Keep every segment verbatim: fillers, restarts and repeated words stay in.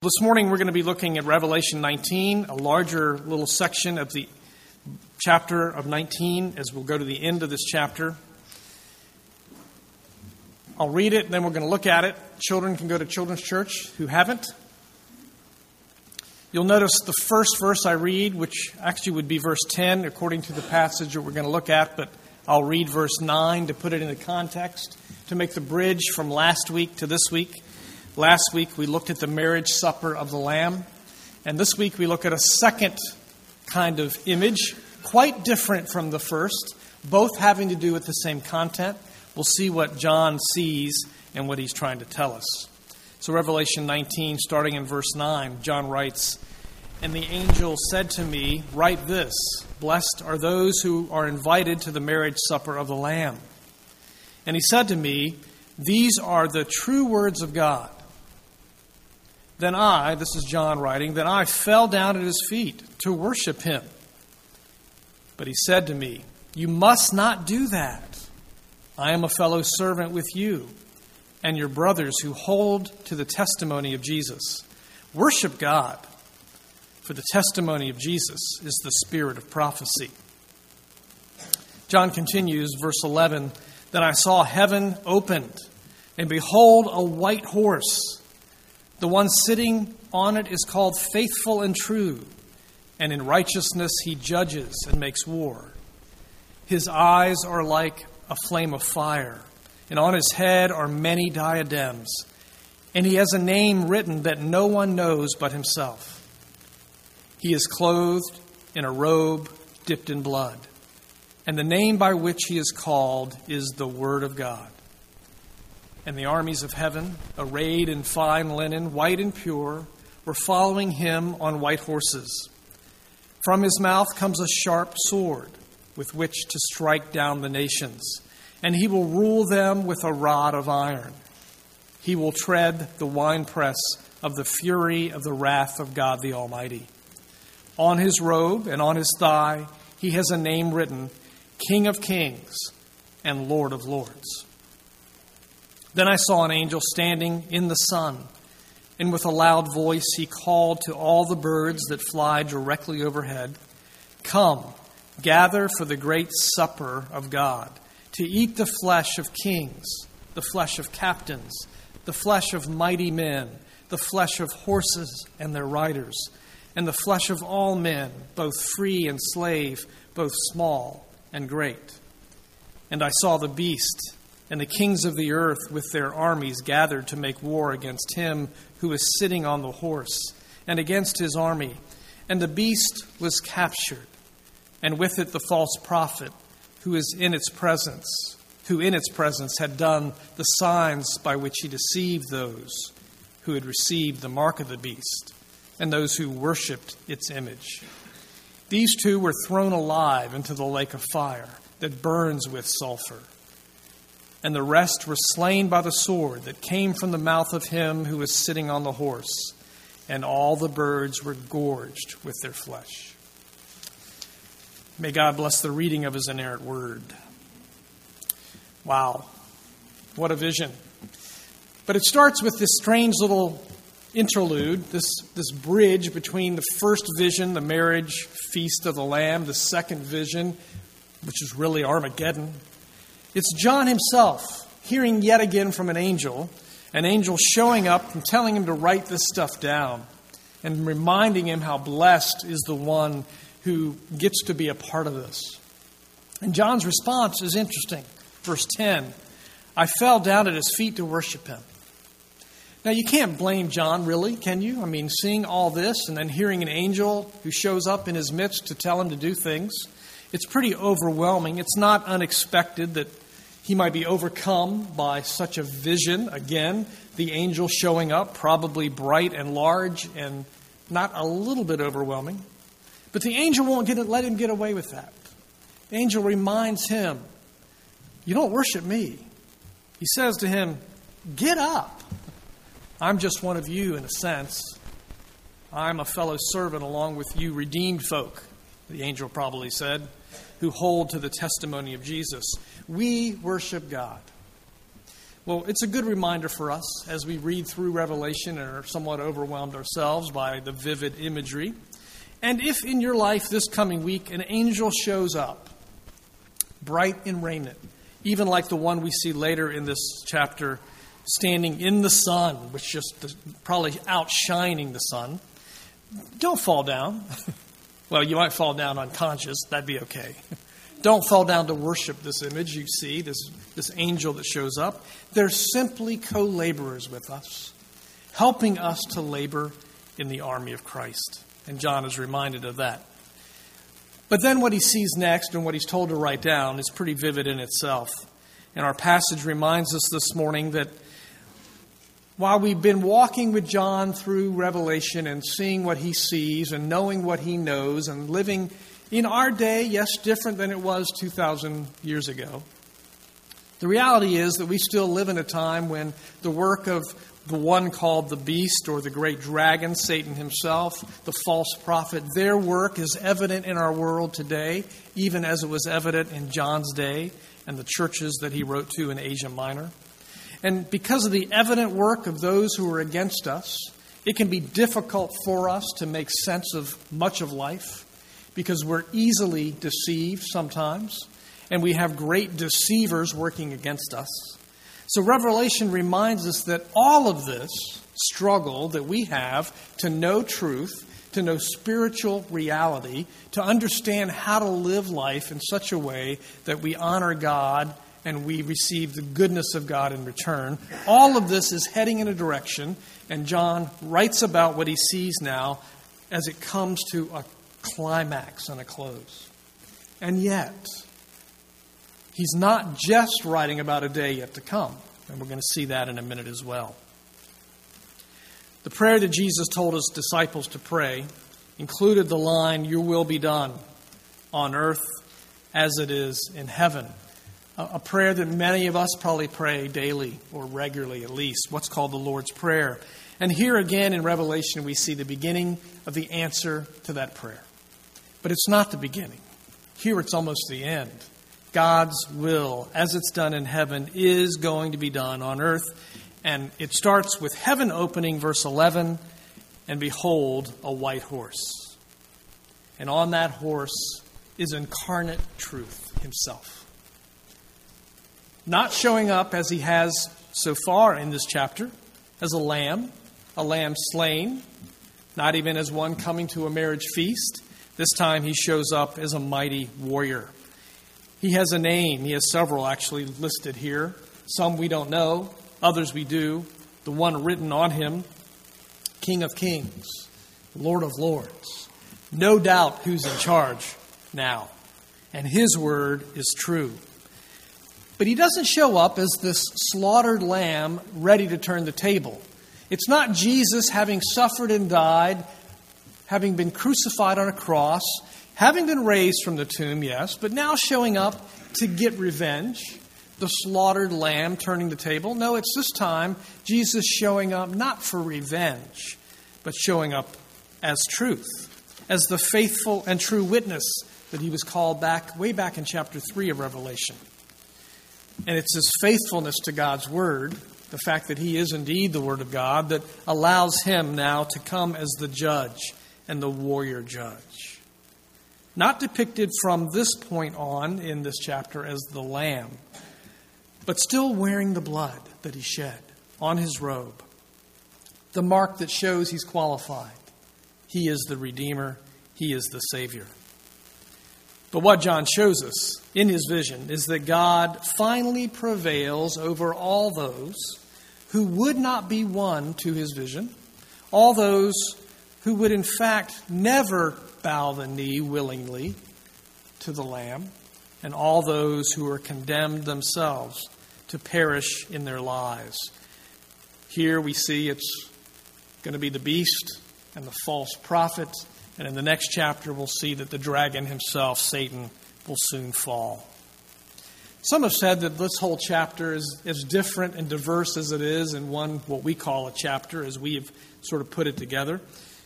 This morning we're going to be looking at Revelation nineteen, a larger little section of the chapter of nineteen as we'll go to the end of this chapter. I'll read it, and then we're going to look at it. Children can go to Children's Church who haven't. You'll notice the first verse I read, which actually would be verse ten according to the passage that we're going to look at, but I'll read verse nine to put it into context, to make the bridge from last week to this week. Last week we looked at the marriage supper of the Lamb, and this week we look at a second kind of image, quite different from the first, both having to do with the same content. We'll see what John sees and what he's trying to tell us. So Revelation nineteen, starting in verse nine, John writes, "And the angel said to me, write this, blessed are those who are invited to the marriage supper of the Lamb. And he said to me, these are the true words of God. Then I," this is John writing, "then I fell down at his feet to worship him. But he said to me, you must not do that. I am a fellow servant with you and your brothers who hold to the testimony of Jesus. Worship God, for the testimony of Jesus is the spirit of prophecy." John continues, verse eleven, "Then I saw heaven opened, and behold, a white horse. The one sitting on it is called Faithful and True, and in righteousness he judges and makes war. His eyes are like a flame of fire, and on his head are many diadems, and he has a name written that no one knows but himself. He is clothed in a robe dipped in blood, and the name by which he is called is the Word of God. And the armies of heaven, arrayed in fine linen, white and pure, were following him on white horses. From his mouth comes a sharp sword with which to strike down the nations, and he will rule them with a rod of iron. He will tread the winepress of the fury of the wrath of God the Almighty. On his robe and on his thigh he has a name written, King of Kings and Lord of Lords. Then I saw an angel standing in the sun, and with a loud voice he called to all the birds that fly directly overhead, 'Come, gather for the great supper of God, to eat the flesh of kings, the flesh of captains, the flesh of mighty men, the flesh of horses and their riders, and the flesh of all men, both free and slave, both small and great.' And I saw the beast and the kings of the earth with their armies gathered to make war against him who is sitting on the horse and against his army. And the beast was captured, and with it the false prophet who is in its presence, who in its presence had done the signs by which he deceived those who had received the mark of the beast and those who worshipped its image. These two were thrown alive into the lake of fire that burns with sulfur. And the rest were slain by the sword that came from the mouth of him who was sitting on the horse, and all the birds were gorged with their flesh." May God bless the reading of his inerrant word. Wow, what a vision. But it starts with this strange little interlude, this, this bridge between the first vision, the marriage feast of the Lamb, the second vision, which is really Armageddon. It's John himself hearing yet again from an angel, an angel showing up and telling him to write this stuff down and reminding him how blessed is the one who gets to be a part of this. And John's response is interesting. Verse ten, "I fell down at his feet to worship him." Now, you can't blame John, really, can you? I mean, seeing all this and then hearing an angel who shows up in his midst to tell him to do things, it's pretty overwhelming. It's not unexpected that he might be overcome by such a vision. Again, the angel showing up, probably bright and large and not a little bit overwhelming. But the angel won't get it, let him get away with that. The angel reminds him, you don't worship me. He says to him, get up. I'm just one of you in a sense. I'm a fellow servant along with you redeemed folk, the angel probably said, who hold to the testimony of Jesus. We worship God. Well, it's a good reminder for us as we read through Revelation and are somewhat overwhelmed ourselves by the vivid imagery. And if in your life this coming week an angel shows up, bright in raiment, even like the one we see later in this chapter, standing in the sun, which just probably outshining the sun, don't fall down. Well, you might fall down unconscious. That'd be okay. Don't fall down to worship this image you see, this, this angel that shows up. They're simply co-laborers with us, helping us to labor in the army of Christ. And John is reminded of that. But then what he sees next and what he's told to write down is pretty vivid in itself. And our passage reminds us this morning that while we've been walking with John through Revelation and seeing what he sees and knowing what he knows and living in our day, yes, different than it was two thousand years ago, the reality is that we still live in a time when the work of the one called the beast or the great dragon, Satan himself, the false prophet, their work is evident in our world today, even as it was evident in John's day and the churches that he wrote to in Asia Minor. And because of the evident work of those who are against us, it can be difficult for us to make sense of much of life because we're easily deceived sometimes, and we have great deceivers working against us. So Revelation reminds us that all of this struggle that we have to know truth, to know spiritual reality, to understand how to live life in such a way that we honor God and we receive the goodness of God in return. All of this is heading in a direction, and John writes about what he sees now as it comes to a climax and a close. And yet, he's not just writing about a day yet to come, and we're going to see that in a minute as well. The prayer that Jesus told his disciples to pray included the line, "Your will be done on earth as it is in heaven." A prayer that many of us probably pray daily or regularly at least, what's called the Lord's Prayer. And here again in Revelation we see the beginning of the answer to that prayer. But it's not the beginning. Here it's almost the end. God's will, as it's done in heaven, is going to be done on earth. And it starts with heaven opening, verse eleven, and behold, a white horse. And on that horse is incarnate truth himself. Not showing up as he has so far in this chapter, as a lamb, a lamb slain, not even as one coming to a marriage feast. This time he shows up as a mighty warrior. He has a name. He has several actually listed here. Some we don't know, others we do. The one written on him, King of Kings, Lord of Lords. No doubt who's in charge now. And his word is true. But he doesn't show up as this slaughtered lamb ready to turn the table. It's not Jesus having suffered and died, having been crucified on a cross, having been raised from the tomb, yes, but now showing up to get revenge, the slaughtered lamb turning the table. No, it's this time Jesus showing up not for revenge, but showing up as truth, as the faithful and true witness that he was called back way back in chapter three of Revelation. And it's his faithfulness to God's word, the fact that he is indeed the word of God, that allows him now to come as the judge and the warrior judge. Not depicted from this point on in this chapter as the lamb, but still wearing the blood that he shed on his robe. The mark that shows he's qualified. He is the Redeemer. He is the Savior. But what John shows us in his vision is that God finally prevails over all those who would not be won to his vision, all those who would in fact never bow the knee willingly to the Lamb, and all those who are condemned themselves to perish in their lives. Here we see it's going to be the beast and the false prophet. And in the next chapter, we'll see that the dragon himself, Satan, will soon fall. Some have said that this whole chapter is as different and diverse as it is in one, what we call a chapter, as we have sort of put it together,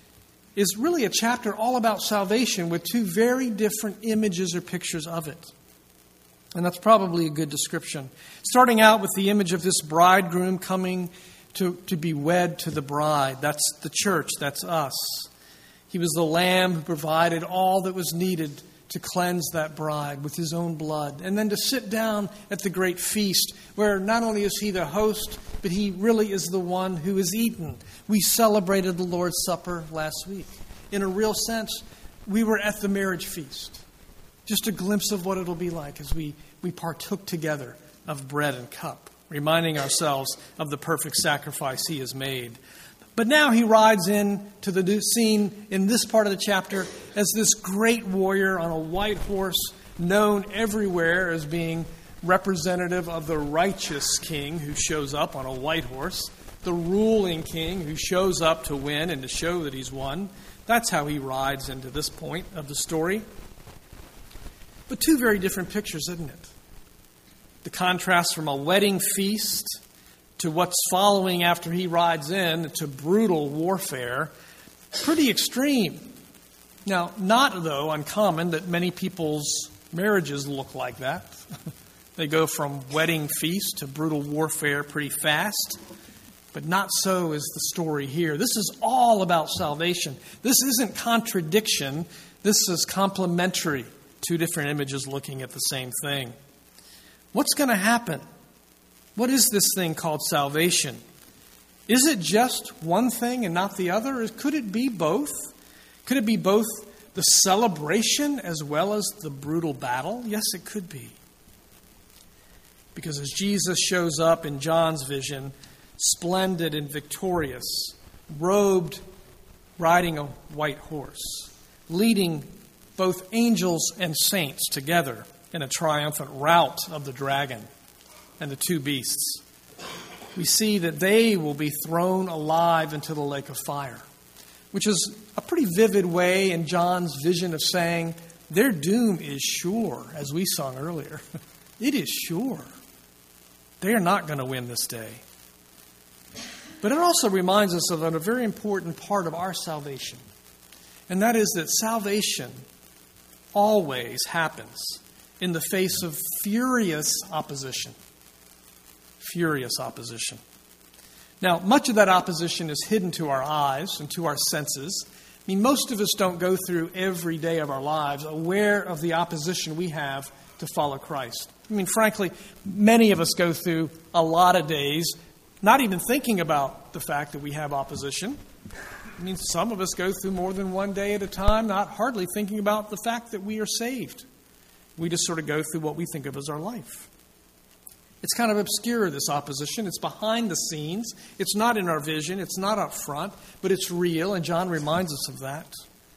is really a chapter all about salvation with two very different images or pictures of it. And that's probably a good description. Starting out with the image of this bridegroom coming to, to be wed to the bride. That's the church. That's us. He was the lamb who provided all that was needed to cleanse that bride with his own blood. And then to sit down at the great feast where not only is he the host, but he really is the one who is eaten. We celebrated the Lord's Supper last week. In a real sense, we were at the marriage feast. Just a glimpse of what it'll be like as we, we partook together of bread and cup, reminding ourselves of the perfect sacrifice he has made. But now he rides in to the scene in this part of the chapter as this great warrior on a white horse, known everywhere as being representative of the righteous king who shows up on a white horse, the ruling king who shows up to win and to show that he's won. That's how he rides into this point of the story. But two very different pictures, isn't it? The contrast from a wedding feast to what's following after he rides in, to brutal warfare, pretty extreme. Now, not, though, uncommon that many people's marriages look like that. They go from wedding feast to brutal warfare pretty fast. But not so is the story here. This is all about salvation. This isn't contradiction. This is complementary. Two different images looking at the same thing. What's going to happen? What is this thing called salvation? Is it just one thing and not the other? Or could it be both? Could it be both the celebration as well as the brutal battle? Yes, it could be. Because as Jesus shows up in John's vision, splendid and victorious, robed, riding a white horse, leading both angels and saints together in a triumphant rout of the dragon and the two beasts, we see that they will be thrown alive into the lake of fire, which is a pretty vivid way in John's vision of saying their doom is sure, as we sung earlier. It is sure. They are not going to win this day. But it also reminds us of a very important part of our salvation, and that is that salvation always happens in the face of furious opposition. Furious opposition. Now, much of that opposition is hidden to our eyes and to our senses. I mean, most of us don't go through every day of our lives aware of the opposition we have to follow Christ. I mean, frankly, many of us go through a lot of days not even thinking about the fact that we have opposition. I mean, some of us go through more than one day at a time, not hardly thinking about the fact that we are saved. We just sort of go through what we think of as our life. It's kind of obscure, this opposition. It's behind the scenes. It's not in our vision. It's not up front, but it's real, and John reminds us of that.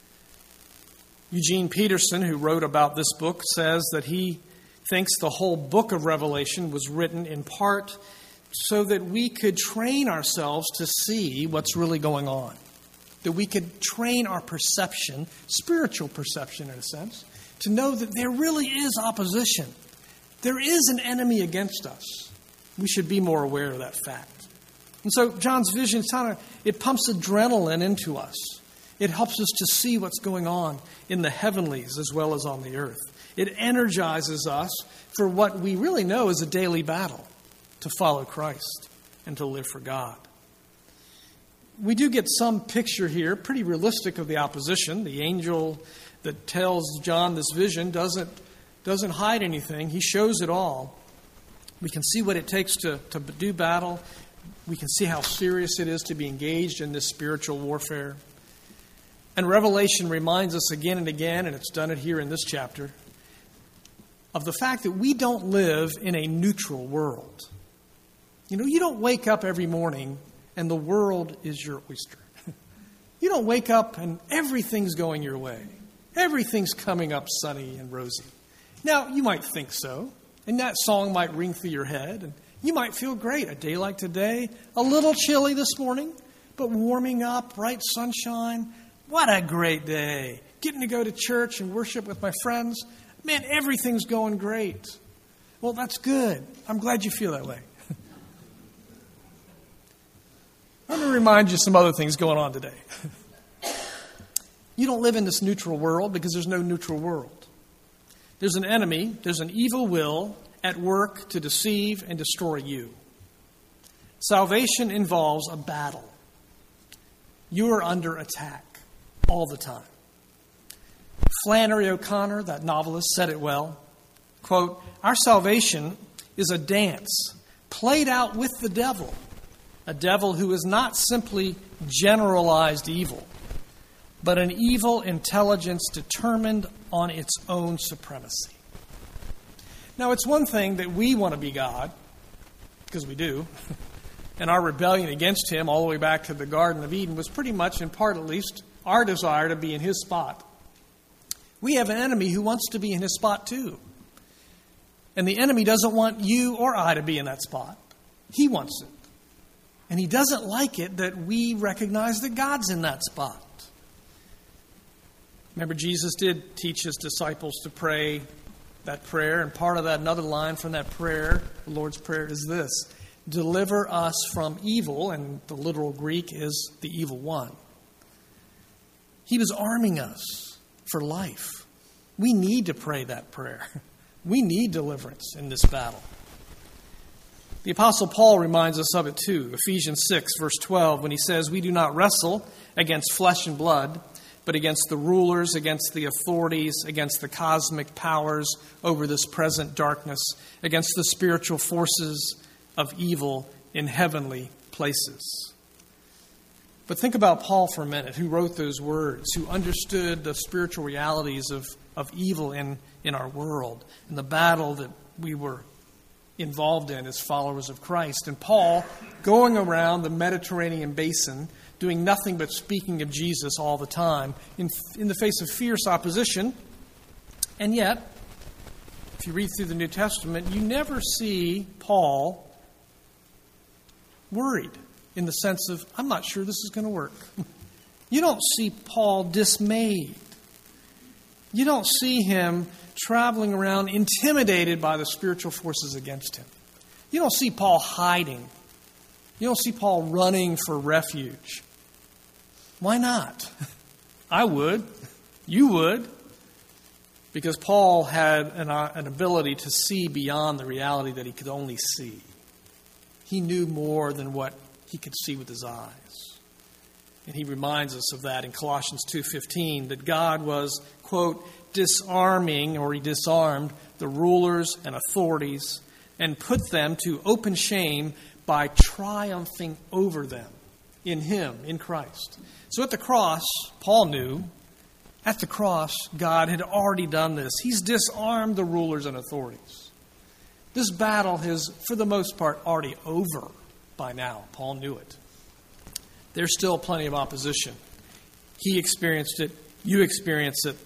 Eugene Peterson, who wrote about this book, says that he thinks the whole book of Revelation was written in part so that we could train ourselves to see what's really going on. That we could train our perception, spiritual perception in a sense, to know that there really is opposition. There is an enemy against us. We should be more aware of that fact. And so John's vision, kind of, it pumps adrenaline into us. It helps us to see what's going on in the heavenlies as well as on the earth. It energizes us for what we really know is a daily battle, to follow Christ and to live for God. We do get some picture here, pretty realistic, of the opposition. The angel that tells John this vision doesn't, doesn't hide anything. He shows it all. We can see what it takes to, to do battle. We can see how serious it is to be engaged in this spiritual warfare. And Revelation reminds us again and again, and it's done it here in this chapter, of the fact that we don't live in a neutral world. You know, you don't wake up every morning and the world is your oyster. You don't wake up and everything's going your way. Everything's coming up sunny and rosy. Now, you might think so, and that song might ring through your head, and you might feel great. A day like today, a little chilly this morning, but warming up, bright sunshine. What a great day. Getting to go to church and worship with my friends. Man, everything's going great. Well, that's good. I'm glad you feel that way. Let me remind you some other things going on today. You don't live in this neutral world because there's no neutral world. There's an enemy, there's an evil will at work to deceive and destroy you. Salvation involves a battle. You are under attack all the time. Flannery O'Connor, that novelist, said it well. Quote, "Our salvation is a dance played out with the devil, a devil who is not simply generalized evil, but an evil intelligence determined on its own supremacy." Now, it's one thing that we want to be God, because we do, and our rebellion against him all the way back to the Garden of Eden was pretty much, in part at least, our desire to be in his spot. We have an enemy who wants to be in his spot too. And the enemy doesn't want you or I to be in that spot. He wants it. And he doesn't like it that we recognize that God's in that spot. Remember, Jesus did teach his disciples to pray that prayer, and part of that, another line from that prayer, the Lord's Prayer, is this: "Deliver us from evil," and the literal Greek is the evil one. He was arming us for life. We need to pray that prayer. We need deliverance in this battle. The Apostle Paul reminds us of it too. Ephesians six, verse twelve, when he says, "We do not wrestle against flesh and blood, but against the rulers, against the authorities, against the cosmic powers over this present darkness, against the spiritual forces of evil in heavenly places." But think about Paul for a minute, who wrote those words, who understood the spiritual realities of, of evil in, in our world, and the battle that we were involved in as followers of Christ. And Paul, going around the Mediterranean basin, doing nothing but speaking of Jesus all the time, in, in the face of fierce opposition. And yet, if you read through the New Testament, you never see Paul worried in the sense of, "I'm not sure this is going to work." You don't see Paul dismayed. You don't see him traveling around intimidated by the spiritual forces against him. You don't see Paul hiding. You don't see Paul running for refuge. Why not? I would. You would. Because Paul had an, uh, an ability to see beyond the reality that he could only see. He knew more than what he could see with his eyes. And he reminds us of that in Colossians two fifteen, that God was, quote, disarming, or he disarmed the rulers and authorities and put them to open shame by triumphing over them in him, in Christ. So at the cross, Paul knew, at the cross, God had already done this. He's disarmed the rulers and authorities. This battle is, for the most part, already over by now. Paul knew it. There's still plenty of opposition. He experienced it. You experience it.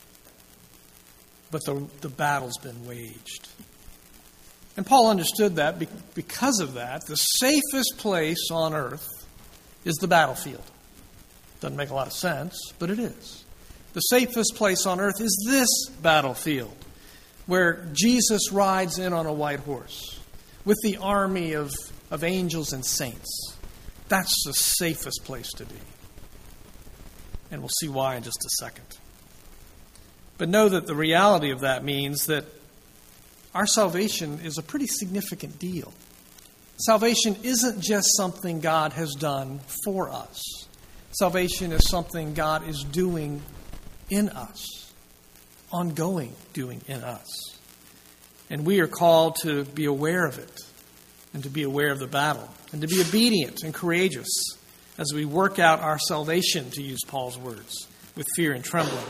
But the, the battle's been waged. And Paul understood that. Because of that, the safest place on earth is the battlefield. Doesn't make a lot of sense, but it is. The safest place on earth is this battlefield, where Jesus rides in on a white horse with the army of, of angels and saints. That's the safest place to be. And we'll see why in just a second. But know that the reality of that means that our salvation is a pretty significant deal. Salvation isn't just something God has done for us. Salvation is something God is doing in us, ongoing doing in us. And we are called to be aware of it and to be aware of the battle and to be obedient and courageous as we work out our salvation, to use Paul's words, with fear and trembling.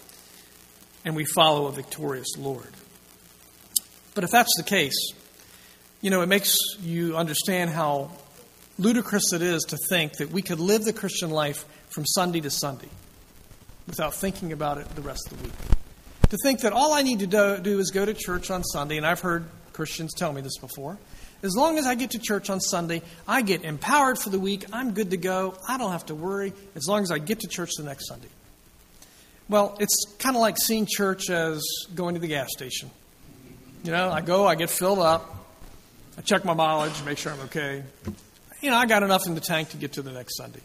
And we follow a victorious Lord. But if that's the case, you know, it makes you understand how ludicrous it is to think that we could live the Christian life from Sunday to Sunday without thinking about it the rest of the week. To think that all I need to do, do is go to church on Sunday, and I've heard Christians tell me this before. As long as I get to church on Sunday, I get empowered for the week. I'm good to go. I don't have to worry as long as I get to church the next Sunday. Well, it's kind of like seeing church as going to the gas station. You know, I go, I get filled up, I check my mileage, make sure I'm okay. You know, I got enough in the tank to get to the next Sunday.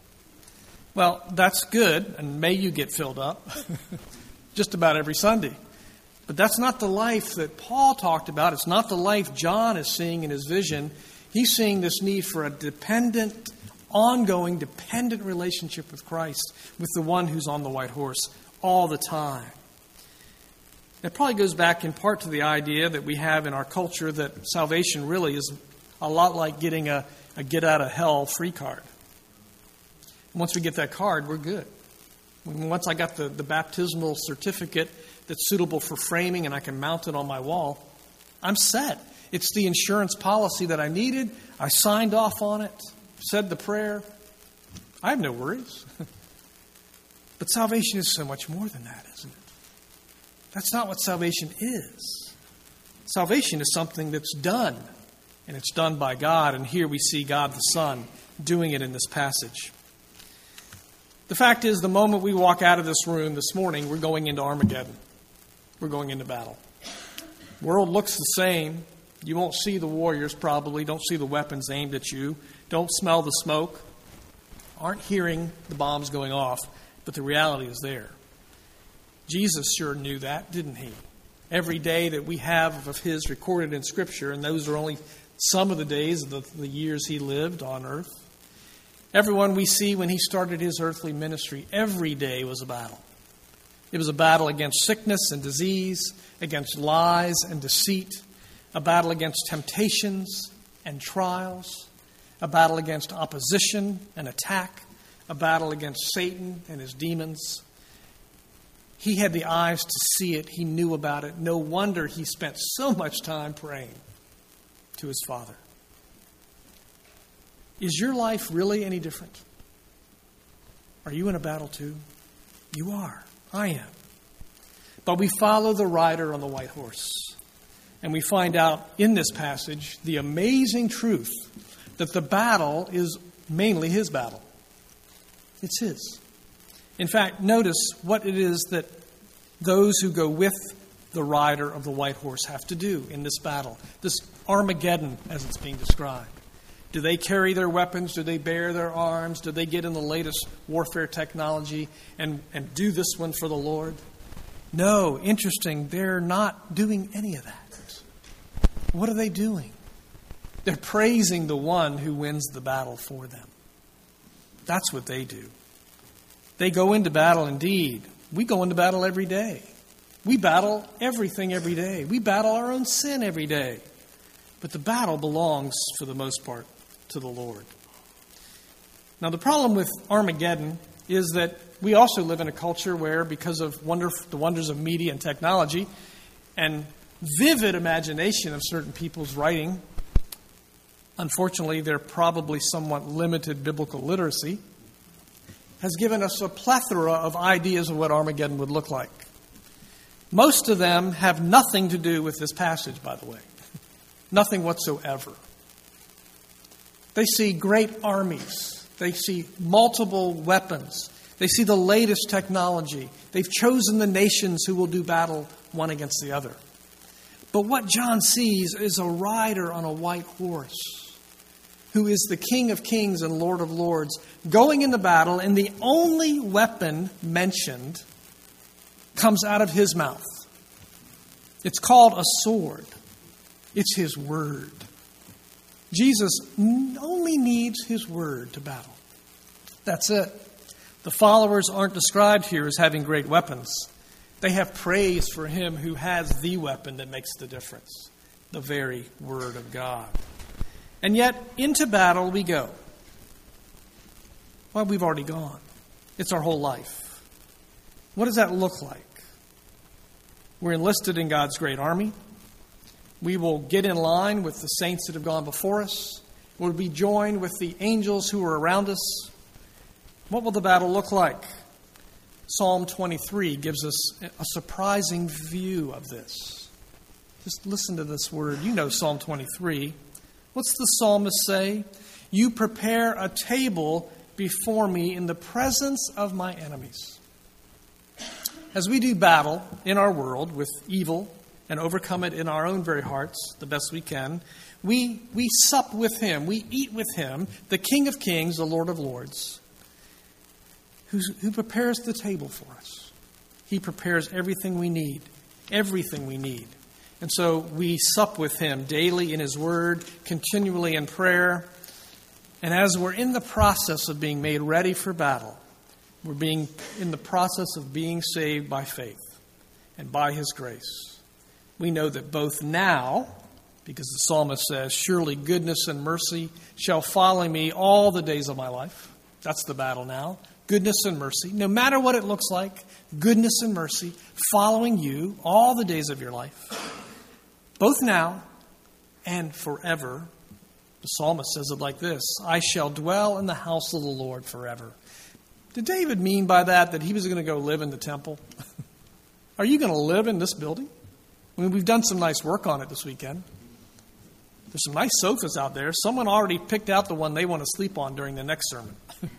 Well, that's good, and may you get filled up just about every Sunday. But that's not the life that Paul talked about. It's not the life John is seeing in his vision. He's seeing this need for a dependent, ongoing, dependent relationship with Christ, with the one who's on the white horse all the time. It probably goes back in part to the idea that we have in our culture that salvation really is a lot like getting a, a get-out-of-hell free card. Once we get that card, we're good. Once I got the, the baptismal certificate that's suitable for framing and I can mount it on my wall, I'm set. It's the insurance policy that I needed. I signed off on it, said the prayer. I have no worries. But salvation is so much more than that, isn't it? That's not what salvation is. Salvation is something that's done, and it's done by God. And here we see God the Son doing it in this passage. The fact is, the moment we walk out of this room this morning, we're going into Armageddon. We're going into battle. The world looks the same. You won't see the warriors probably. Don't see the weapons aimed at you. Don't smell the smoke. Aren't hearing the bombs going off. But the reality is there. Jesus sure knew that, didn't he? Every day that we have of his recorded in Scripture, and those are only some of the days of the, the years he lived on earth. Everyone we see when he started his earthly ministry, every day was a battle. It was a battle against sickness and disease, against lies and deceit, a battle against temptations and trials, a battle against opposition and attack, a battle against Satan and his demons. He had the eyes to see it. He knew about it. No wonder he spent so much time praying to his Father. Is your life really any different? Are you in a battle too? You are. I am. But we follow the rider on the white horse. And we find out in this passage the amazing truth that the battle is mainly his battle. It's his. In fact, notice what it is that those who go with the rider of the white horse have to do in this battle, this Armageddon as it's being described. Do they carry their weapons? Do they bear their arms? Do they get in the latest warfare technology and, and do this one for the Lord? No, interesting, they're not doing any of that. What are they doing? They're praising the one who wins the battle for them. That's what they do. They go into battle indeed. We go into battle every day. We battle everything every day. We battle our own sin every day. But the battle belongs, for the most part, to the Lord. Now, the problem with Armageddon is that we also live in a culture where, because of wonder, the wonders of media and technology and vivid imagination of certain people's writing, unfortunately, they're probably somewhat limited biblical literacy, has given us a plethora of ideas of what Armageddon would look like. Most of them have nothing to do with this passage, by the way. Nothing whatsoever. They see great armies. They see multiple weapons. They see the latest technology. They've chosen the nations who will do battle one against the other. But what John sees is a rider on a white horse, who is the King of Kings and Lord of Lords, going into battle, and the only weapon mentioned comes out of his mouth. It's called a sword. It's his word. Jesus only needs his word to battle. That's it. The followers aren't described here as having great weapons. They have praise for him who has the weapon that makes the difference, the very word of God. And yet, into battle we go. Well, we've already gone. It's our whole life. What does that look like? We're enlisted in God's great army. We will get in line with the saints that have gone before us. We'll be joined with the angels who are around us. What will the battle look like? Psalm twenty-three gives us a surprising view of this. Just listen to this word. You know Psalm twenty-three. What's the psalmist say? You prepare a table before me in the presence of my enemies. As we do battle in our world with evil and overcome it in our own very hearts the best we can, we, we sup with him, we eat with him, the King of Kings, the Lord of Lords, who's, who prepares the table for us. He prepares everything we need. everything we need. And so we sup with him daily in his word, continually in prayer. And as we're in the process of being made ready for battle, we're being in the process of being saved by faith and by his grace. We know that both now, because the psalmist says, surely goodness and mercy shall follow me all the days of my life. That's the battle now. Goodness and mercy. No matter what it looks like, goodness and mercy following you all the days of your life. Both now and forever. The psalmist says it like this, I shall dwell in the house of the Lord forever. Did David mean by that that he was going to go live in the temple? Are you going to live in this building? I mean, we've done some nice work on it this weekend. There's some nice sofas out there. Someone already picked out the one they want to sleep on during the next sermon.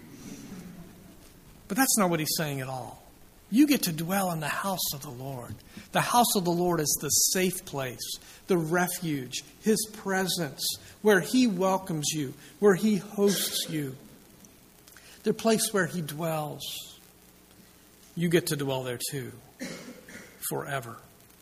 But that's not what he's saying at all. You get to dwell in the house of the Lord. The house of the Lord is the safe place, the refuge, his presence, where he welcomes you, where he hosts you, the place where he dwells. You get to dwell there too, forever.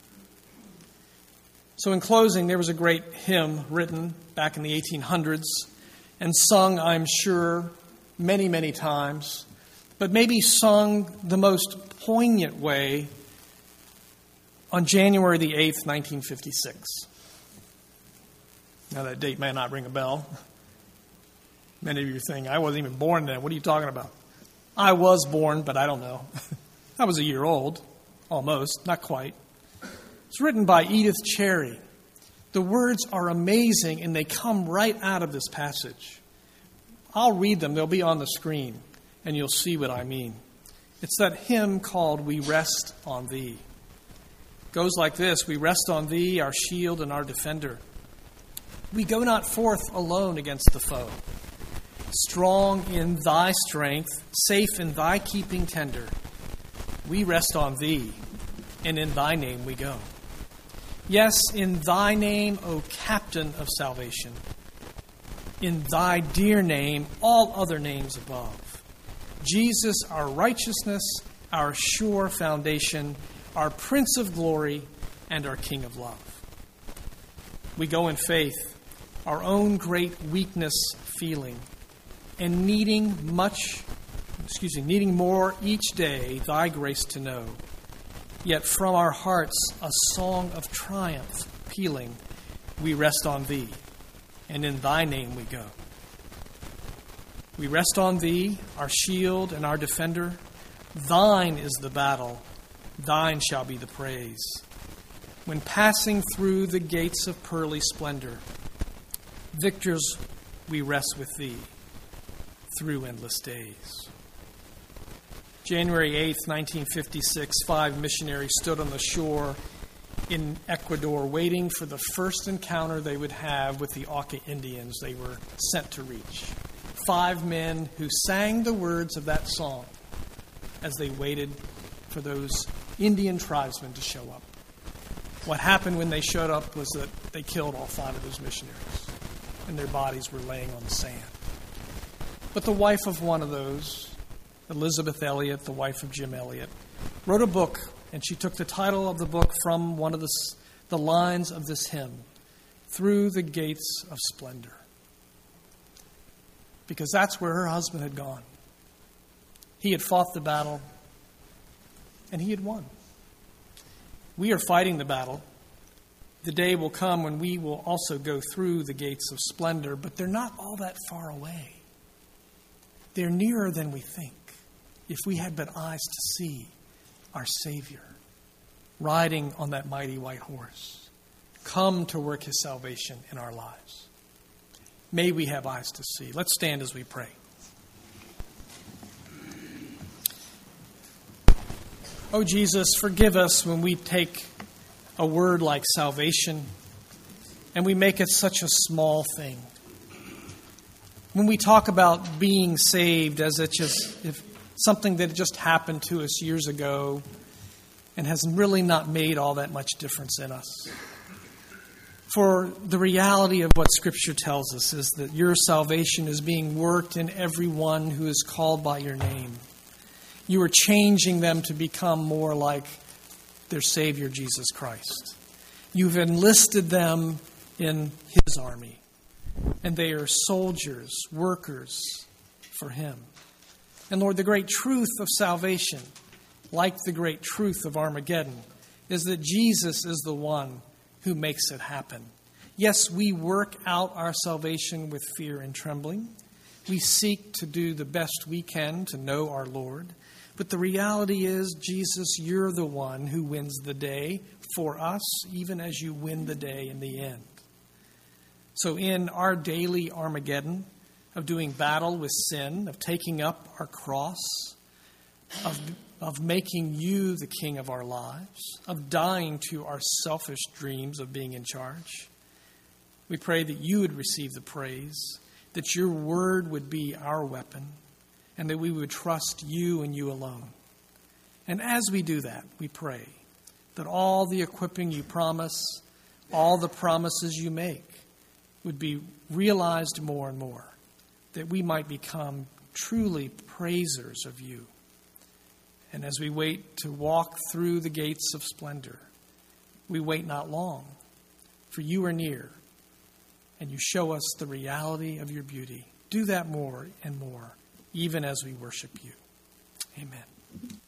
So in closing, there was a great hymn written back in the eighteen hundreds and sung, I'm sure, many, many times, but maybe sung the most poignant way on January the eighth, nineteen fifty-six. Now that date may not ring a bell. Many of you are thinking, I wasn't even born then. What are you talking about? I was born, but I don't know. I was a year old, almost, not quite. It's written by Edith Cherry. The words are amazing, and they come right out of this passage. I'll read them. They'll be on the screen, and you'll see what I mean. It's that hymn called We Rest on Thee. It goes like this, we rest on Thee, our shield and our defender. We go not forth alone against the foe. Strong in Thy strength, safe in Thy keeping tender. We rest on Thee, and in Thy name we go. Yes, in Thy name, O Captain of salvation. In Thy dear name, all other names above. Jesus, our righteousness, our sure foundation, our Prince of glory, and our King of love. We go in faith, our own great weakness feeling, and needing much, excuse me, needing more each day, Thy grace to know. Yet from our hearts a song of triumph pealing, we rest on Thee, and in Thy name we go. We rest on Thee, our shield and our defender. Thine is the battle, Thine shall be the praise. When passing through the gates of pearly splendor, victors we rest with Thee through endless days. January eighth, nineteen fifty-six, five missionaries stood on the shore in Ecuador waiting for the first encounter they would have with the Auca Indians they were sent to reach. Five men who sang the words of that song as they waited for those Indian tribesmen to show up. What happened when they showed up was that they killed all five of those missionaries, and their bodies were laying on the sand. But the wife of one of those, Elizabeth Elliot, the wife of Jim Elliot, wrote a book, and she took the title of the book from one of the, the lines of this hymn, Through the Gates of Splendor. Because that's where her husband had gone. He had fought the battle, and he had won. We are fighting the battle. The day will come when we will also go through the gates of splendor, but they're not all that far away. They're nearer than we think, if we had but eyes to see our Savior riding on that mighty white horse, come to work his salvation in our lives. May we have eyes to see. Let's stand as we pray. Oh, Jesus, forgive us when we take a word like salvation and we make it such a small thing. When we talk about being saved as it's just if something that just happened to us years ago and has really not made all that much difference in us. For the reality of what Scripture tells us is that your salvation is being worked in everyone who is called by your name. You are changing them to become more like their Savior, Jesus Christ. You've enlisted them in His army, and they are soldiers, workers for Him. And Lord, the great truth of salvation, like the great truth of Armageddon, is that Jesus is the one who makes it happen. Yes, we work out our salvation with fear and trembling. We seek to do the best we can to know our Lord. But the reality is, Jesus, you're the one who wins the day for us, even as you win the day in the end. So in our daily Armageddon of doing battle with sin, of taking up our cross, of, of making you the king of our lives, of dying to our selfish dreams of being in charge, we pray that you would receive the praise, that your word would be our weapon, and that we would trust you and you alone. And as we do that, we pray that all the equipping you promise, all the promises you make, would be realized more and more, that we might become truly praisers of you. And as we wait to walk through the gates of splendor, we wait not long, for you are near, and you show us the reality of your beauty. Do that more and more, even as we worship you. Amen.